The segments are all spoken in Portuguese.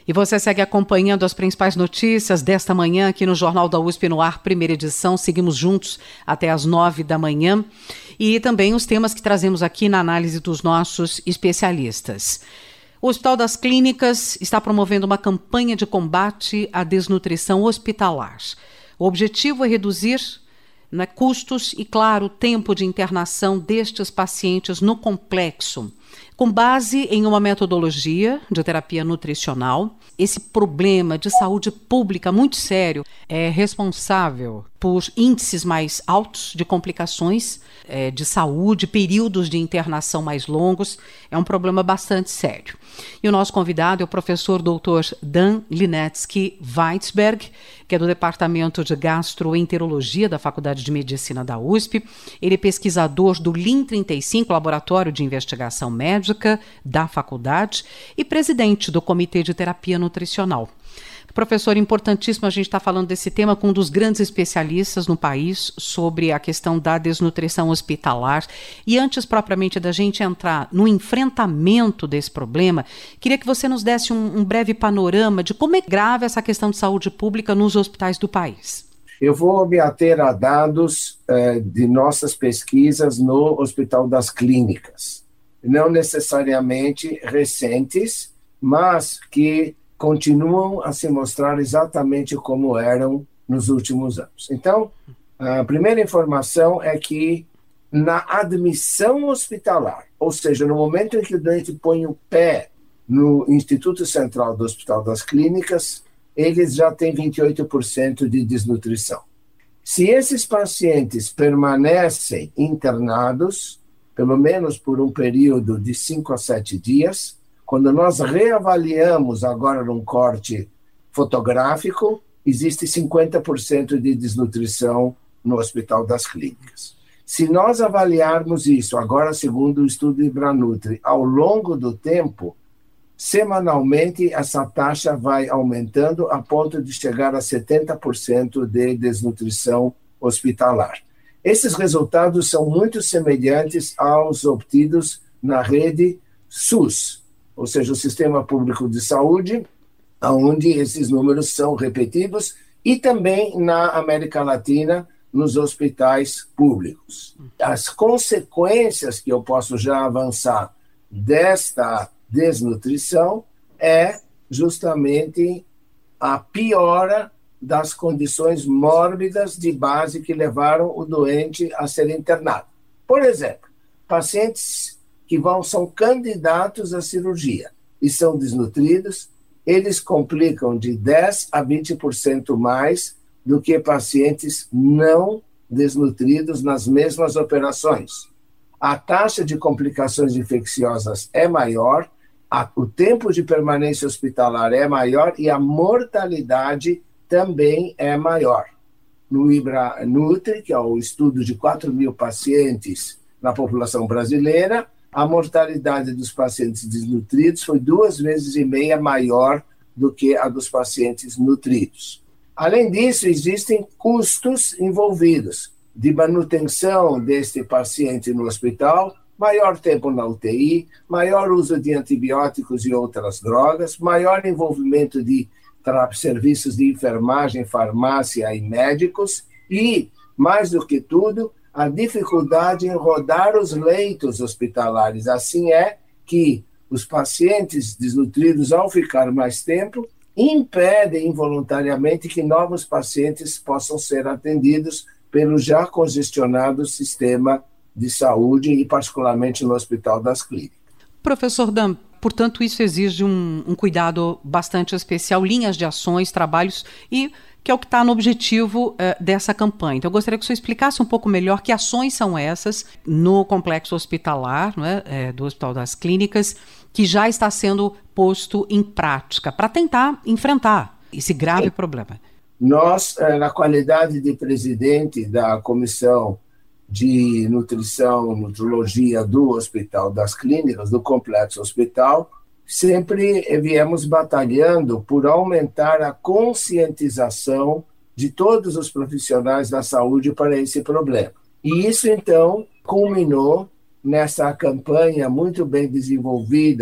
E você segue acompanhando as principais notícias desta manhã aqui no Jornal da USP no ar, primeira edição. Seguimos juntos até às 9 da manhã. E também os temas que trazemos aqui na análise dos nossos especialistas. O Hospital das Clínicas está promovendo uma campanha de combate à desnutrição hospitalar. O objetivo é reduzir custos e, claro, tempo de internação destes pacientes no complexo. Com base em uma metodologia de terapia nutricional, esse problema de saúde pública muito sério é responsável por índices mais altos de complicações de saúde, períodos de internação mais longos. É um problema bastante sério. E o nosso convidado é o professor Dr. Dan Linetsky Weitzberg, que é do Departamento de Gastroenterologia da Faculdade de Medicina da USP. Ele é pesquisador do LIN35, Laboratório de Investigação Médica da faculdade, e presidente do Comitê de Terapia Nutricional. Professor, importantíssimo a gente estar falando desse tema com um dos grandes especialistas no país sobre a questão da desnutrição hospitalar. E antes propriamente da gente entrar no enfrentamento desse problema, queria que você nos desse um breve panorama de como é grave essa questão de saúde pública nos hospitais do país. Eu vou me ater a dados de nossas pesquisas no Hospital das Clínicas. Não necessariamente recentes, mas que continuam a se mostrar exatamente como eram nos últimos anos. Então, a primeira informação é que na admissão hospitalar, ou seja, no momento em que o doente põe o pé no Instituto Central do Hospital das Clínicas, eles já têm 28% de desnutrição. Se esses pacientes permanecem internados, pelo menos por um período de 5 a 7 dias, quando nós reavaliamos agora num corte fotográfico, existe 50% de desnutrição no Hospital das Clínicas. Se nós avaliarmos isso, agora segundo o estudo Ibranutri, ao longo do tempo, semanalmente essa taxa vai aumentando a ponto de chegar a 70% de desnutrição hospitalar. Esses resultados são muito semelhantes aos obtidos na rede SUS, ou seja, o Sistema Público de Saúde, onde esses números são repetidos, e também na América Latina, nos hospitais públicos. As consequências que eu posso já avançar desta desnutrição é justamente a piora das condições mórbidas de base que levaram o doente a ser internado. Por exemplo, pacientes que são candidatos à cirurgia e são desnutridos, eles complicam de 10% a 20% mais do que pacientes não desnutridos nas mesmas operações. A taxa de complicações infecciosas é maior, o tempo de permanência hospitalar é maior e a mortalidade também é maior. No Ibranutri, que é o estudo de 4.000 pacientes na população brasileira, a mortalidade dos pacientes desnutridos foi 2,5 vezes maior do que a dos pacientes nutridos. Além disso, existem custos envolvidos de manutenção deste paciente no hospital, maior tempo na UTI, maior uso de antibióticos e outras drogas, maior envolvimento de serviços de enfermagem, farmácia e médicos e, mais do que tudo, a dificuldade em rodar os leitos hospitalares. Assim é que os pacientes desnutridos, ao ficar mais tempo, impedem involuntariamente que novos pacientes possam ser atendidos pelo já congestionado sistema de saúde e particularmente no Hospital das Clínicas. Professor Dan, portanto, isso exige um cuidado bastante especial, linhas de ações, trabalhos e que é o que está no objetivo dessa campanha. Então, eu gostaria que o senhor explicasse um pouco melhor que ações são essas no complexo hospitalar, não é, do Hospital das Clínicas, que já está sendo posto em prática para tentar enfrentar esse grave problema. Nós, na qualidade de presidente da Comissão de Nutrição e Nutrologia do Hospital das Clínicas, do Complexo Hospital, sempre viemos batalhando por aumentar a conscientização de todos os profissionais da saúde para esse problema. E isso, então, culminou nessa campanha muito bem desenvolvida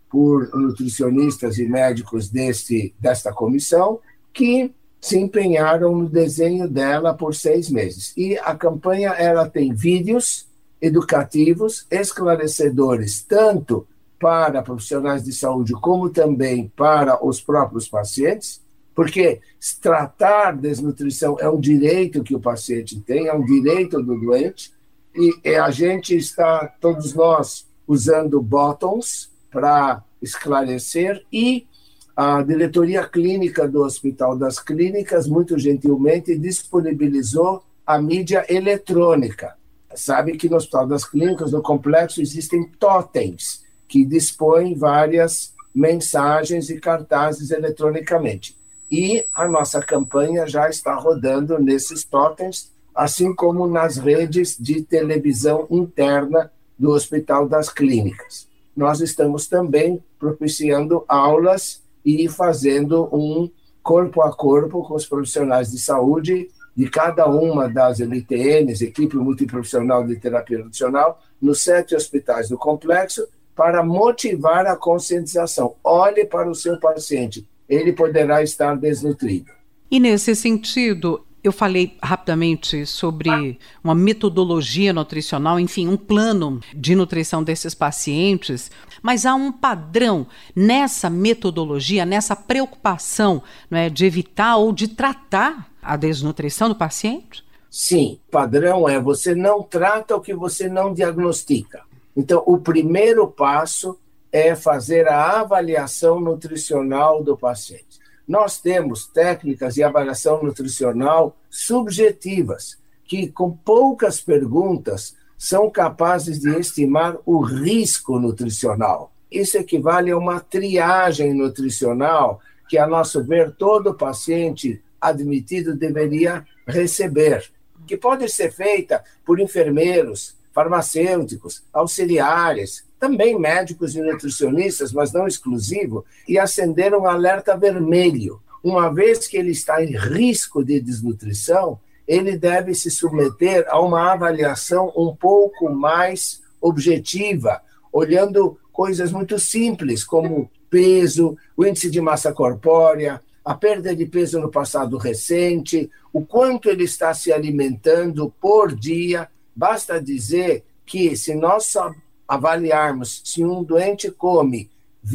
por nutricionistas e médicos desta comissão, que se empenharam no desenho dela por 6 meses. E a campanha ela tem vídeos educativos, esclarecedores, tanto para profissionais de saúde como também para os próprios pacientes, porque tratar desnutrição é um direito que o paciente tem, é um direito do doente, e a gente está, todos nós, usando botões para esclarecer, e a diretoria clínica do Hospital das Clínicas, muito gentilmente, disponibilizou a mídia eletrônica. Sabe que no Hospital das Clínicas, no complexo, existem totens que dispõem várias mensagens e cartazes eletronicamente. E a nossa campanha já está rodando nesses totens, assim como nas redes de televisão interna do Hospital das Clínicas. Nós estamos também propiciando aulas e fazendo um corpo a corpo com os profissionais de saúde de cada uma das LTNs, Equipe Multiprofissional de Terapia Nutricional, nos 7 hospitais do complexo, para motivar a conscientização. Olhe para o seu paciente, ele poderá estar desnutrido. E nesse sentido, eu falei rapidamente sobre uma metodologia nutricional, enfim, um plano de nutrição desses pacientes, mas há um padrão nessa metodologia, nessa preocupação, não é, de evitar ou de tratar a desnutrição do paciente? Sim, padrão é você não trata o que você não diagnostica. Então, o primeiro passo é fazer a avaliação nutricional do paciente. Nós temos técnicas de avaliação nutricional subjetivas, que com poucas perguntas são capazes de estimar o risco nutricional. Isso equivale a uma triagem nutricional que, a nosso ver, todo paciente admitido deveria receber, que pode ser feita por enfermeiros, farmacêuticos, auxiliares, também médicos e nutricionistas, mas não exclusivo, e acender um alerta vermelho. Uma vez que ele está em risco de desnutrição, ele deve se submeter a uma avaliação um pouco mais objetiva, olhando coisas muito simples, como peso, o índice de massa corpórea, a perda de peso no passado recente, o quanto ele está se alimentando por dia. Basta dizer que, se nós avaliarmos se um doente come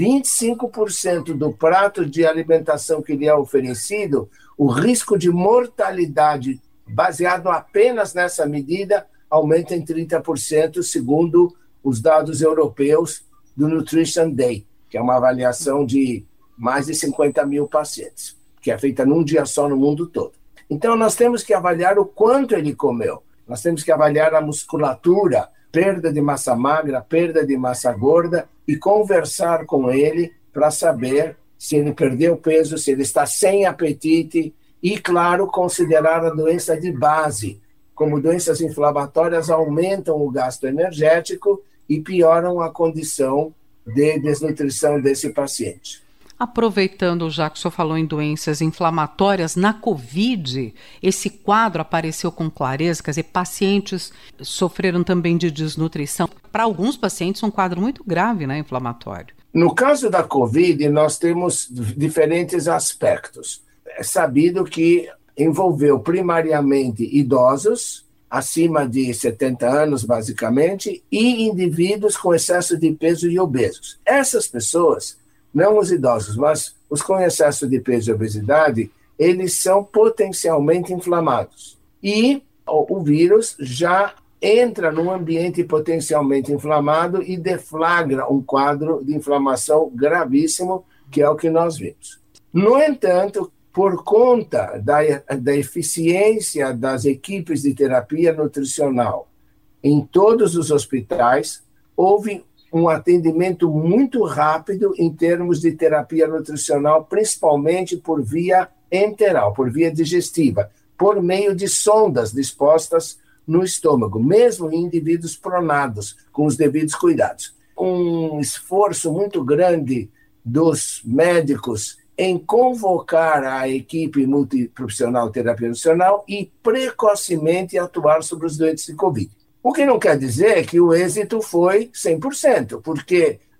25% do prato de alimentação que lhe é oferecido, o risco de mortalidade, baseado apenas nessa medida, aumenta em 30%, segundo os dados europeus do Nutrition Day, que é uma avaliação de mais de 50 mil pacientes, que é feita num dia só no mundo todo. Então, nós temos que avaliar o quanto ele comeu. Nós temos que avaliar a musculatura, perda de massa magra, perda de massa gorda, e conversar com ele para saber se ele perdeu peso, se ele está sem apetite, e, claro, considerar a doença de base. Como doenças inflamatórias aumentam o gasto energético e pioram a condição de desnutrição desse paciente. Aproveitando, já que o senhor falou em doenças inflamatórias, na Covid, esse quadro apareceu com clareza, quer dizer, pacientes sofreram também de desnutrição. Para alguns pacientes, um quadro muito grave, né, inflamatório. No caso da Covid, nós temos diferentes aspectos. É sabido que envolveu primariamente idosos, acima de 70 anos, basicamente, e indivíduos com excesso de peso e obesos. Essas pessoas, não os idosos, mas os com excesso de peso e obesidade, eles são potencialmente inflamados. E o vírus já entra num ambiente potencialmente inflamado e deflagra um quadro de inflamação gravíssimo, que é o que nós vimos. No entanto, por conta da eficiência das equipes de terapia nutricional em todos os hospitais, houve um atendimento muito rápido em termos de terapia nutricional, principalmente por via enteral, por via digestiva, por meio de sondas dispostas no estômago, mesmo em indivíduos pronados, com os devidos cuidados. Um esforço muito grande dos médicos em convocar a equipe multiprofissional de terapia nutricional e precocemente atuar sobre os doentes de Covid. O que não quer dizer que o êxito foi 100%, porque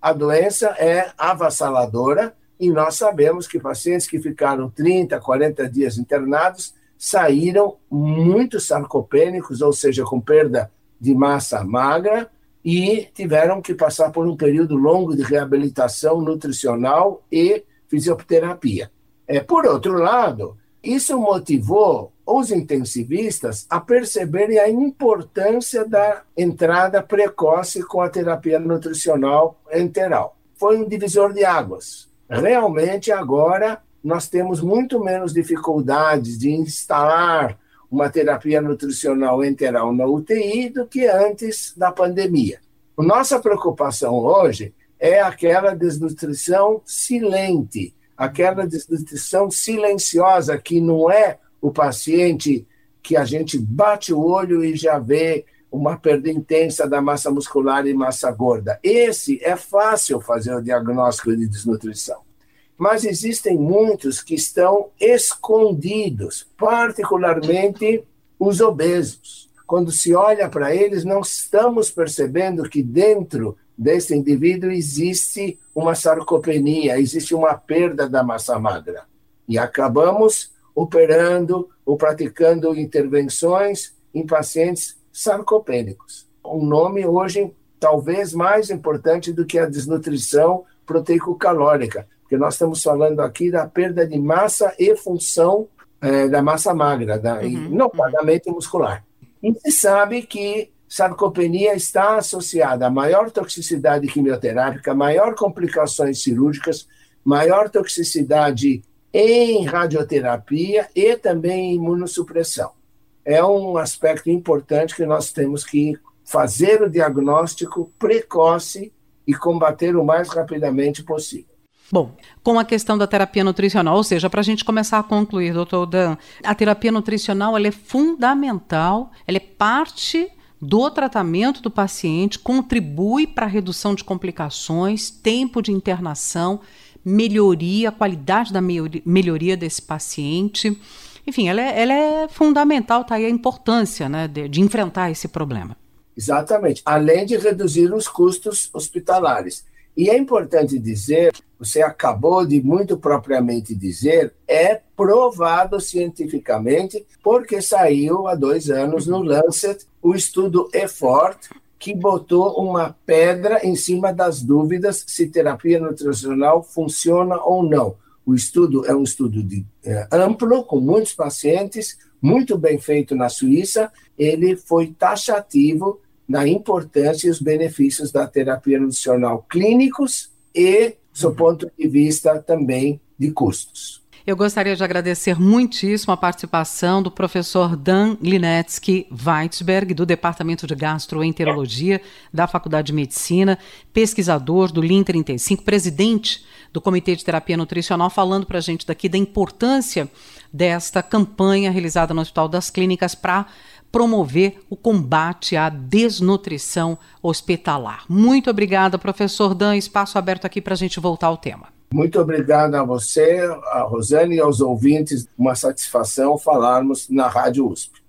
a doença é avassaladora e nós sabemos que pacientes que ficaram 30, 40 dias internados saíram muito sarcopênicos, ou seja, com perda de massa magra, e tiveram que passar por um período longo de reabilitação nutricional e fisioterapia. Por outro lado, isso motivou os intensivistas a perceberem a importância da entrada precoce com a terapia nutricional enteral. Foi um divisor de águas. Realmente, agora, nós temos muito menos dificuldades de instalar uma terapia nutricional enteral na UTI do que antes da pandemia. A nossa preocupação hoje é aquela desnutrição silente, aquela desnutrição silenciosa, que não é o paciente que a gente bate o olho e já vê uma perda intensa da massa muscular e massa gorda. Esse é fácil fazer o diagnóstico de desnutrição. Mas existem muitos que estão escondidos, particularmente os obesos. Quando se olha para eles, não estamos percebendo que dentro desse indivíduo existe uma sarcopenia, existe uma perda da massa magra. E acabamos operando ou praticando intervenções em pacientes sarcopênicos. Um nome hoje talvez mais importante do que a desnutrição proteico-calórica, porque nós estamos falando aqui da perda de massa e função da massa magra, notadamente muscular. E se sabe que sarcopenia está associada a maior toxicidade quimioterápica, maior complicações cirúrgicas, maior toxicidade em radioterapia e também em imunossupressão. É um aspecto importante que nós temos que fazer o diagnóstico precoce e combater o mais rapidamente possível. Bom, com a questão da terapia nutricional, ou seja, para a gente começar a concluir, doutor Dan, a terapia nutricional ela é fundamental, ela é parte do tratamento do paciente, contribui para a redução de complicações, tempo de internação, melhoria, a qualidade da melhoria desse paciente. Enfim, ela é fundamental, tá aí a importância, né, de enfrentar esse problema. Exatamente, além de reduzir os custos hospitalares. E é importante dizer, você acabou de muito propriamente dizer, é provado cientificamente, porque saiu há 2 anos no Lancet o estudo EFFORT, que botou uma pedra em cima das dúvidas se terapia nutricional funciona ou não. O estudo é um estudo amplo, com muitos pacientes, muito bem feito na Suíça. Ele foi taxativo na importância e os benefícios da terapia nutricional clínicos e, do seu ponto de vista, também de custos. Eu gostaria de agradecer muitíssimo a participação do professor Dan Linetsky Weitzberg, do Departamento de Gastroenterologia da Faculdade de Medicina, pesquisador do Lean 35, presidente do Comitê de Terapia Nutricional, falando para a gente daqui da importância desta campanha realizada no Hospital das Clínicas para promover o combate à desnutrição hospitalar. Muito obrigada, professor Dan. Espaço aberto aqui para a gente voltar ao tema. Muito obrigado a você, a Rosane e aos ouvintes. Uma satisfação falarmos na Rádio USP.